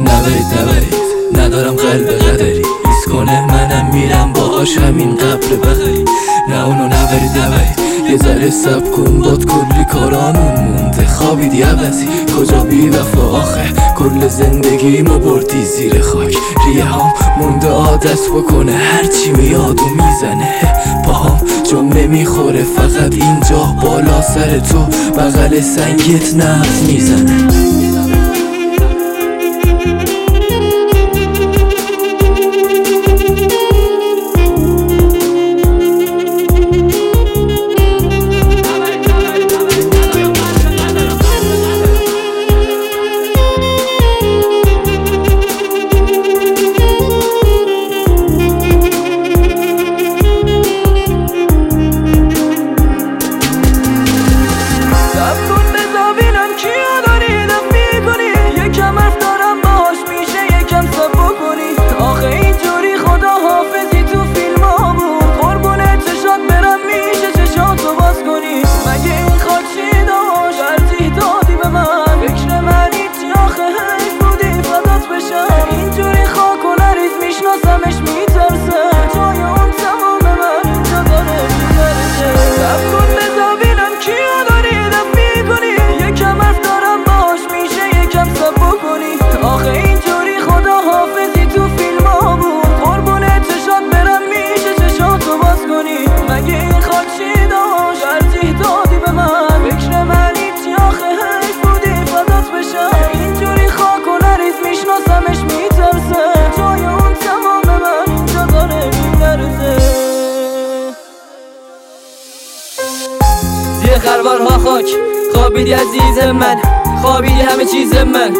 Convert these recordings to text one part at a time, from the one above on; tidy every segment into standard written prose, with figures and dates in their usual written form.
نبرید ندارم قلب قدری ایست کنه منم میرم باهاش همین قبر بغری. نه اونو نبرید یه ذره سب کن باد کلی کارانون مونده خوابید یه بزی کجا بی وفا آخه کل زندگیمو بردی زیر خاک. ریه هم مونده عادت بکنه هرچی میاد و میزنه پاهم جمله میخوره فقط اینجا بالا سر تو بغل سنگت نفت میزنه. خروارها خاک خوابیدی عزیز من خوابیدی همه چیز من.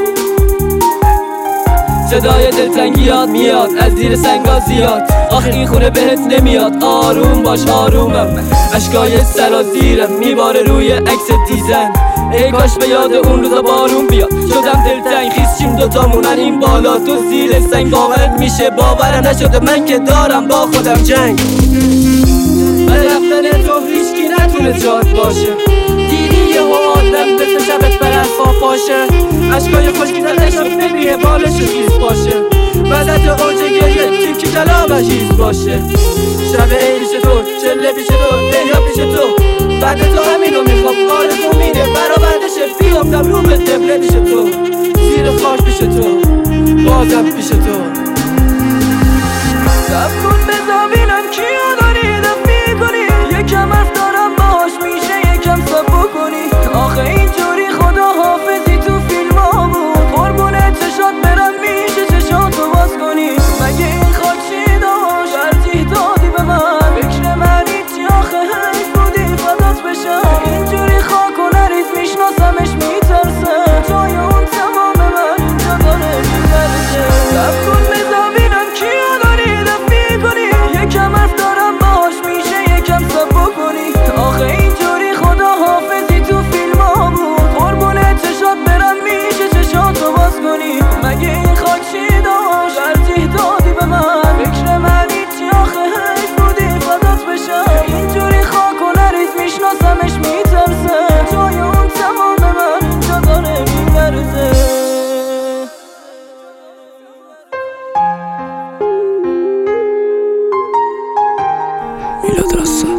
صدای دلتنگیات میاد از زیر سنگا زیاد آخه این خونه بهت نمیاد آروم باش آرومم. اشکای سرازیرم میباره روی عکس دیزن ای کاش به یاد اون روزا بارون بیاد. شدم دلتنگ خیسشیم دوتامون این بالا تو زیر سنگ باورت میشه باورم نشده من که دارم با خودم جنگ. من رفتن تو هیچکی نتونه جات باشه دیدی یه آدم به تو شبت برفا باشه اشکای خوشگی دلشو ببیه بالشو خیز باشه وزت اوج گریه تیکی کلامش هیز باشه. شب عیش تو چله پیش تو دنیا پیش تو بعد تو همینو میخوام آرزو میده برآوردشه بیافتم رو به قبله پیش تو زیر خاک پیش تو بازم پیش تو. سب کن بذار بینم کیو داری دفت میکنی یکم حرف دارم باهاش میشه یکم صبر کنی آخه اینجوری خدا حافظی تو فیلم ها بود قربونه چشات برم میشه چشاتو باز کنی مگه این خاک چی داشت ترجیح دادی به من فکر من هیچی آخه حیف بودی فدات بشم اینجوری خاک و نریز میشناسمش میترسه جای اون تمام من اینجا داره میبرسه. سب کن بذار بینم کیو داری دفت میکنی یکم حرف دارم باهاش میشه یکم صبر کنی آخه اینجوری خدا حافظی تو فیلم ها بود قربونه چشات برم میشه چشاتو باز کنی مگه این خاک چی داشت ترجیح دادی به من فکر من هیچی آخه حیف بودی فدات بشم اینجوری خاک و نریز میشناسمش میترسه جای اون تمام من اینجا داره میبرسه. میلاد رسا